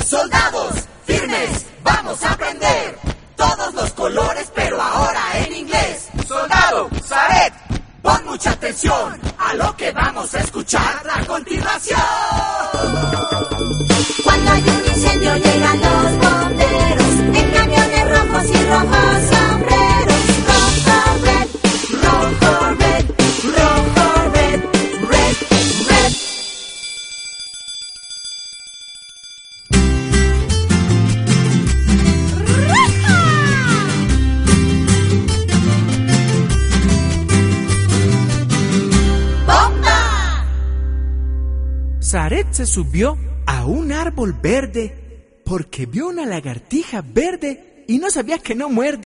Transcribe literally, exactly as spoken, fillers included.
Soldados, firmes, vamos a aprender todos los colores, pero ahora en inglés. Soldado, Zaret, pon mucha atención a lo que vamos a escuchar a continuación. Cuando hay un incendio llegan los bomberos en camiones rojos y rojos sombreros. Rojo, red, rojo, red, rojo, red, red, red. ¡Bomba! Zaret se subió a un árbol verde porque vio una lagartija verde y no sabía que no muerde.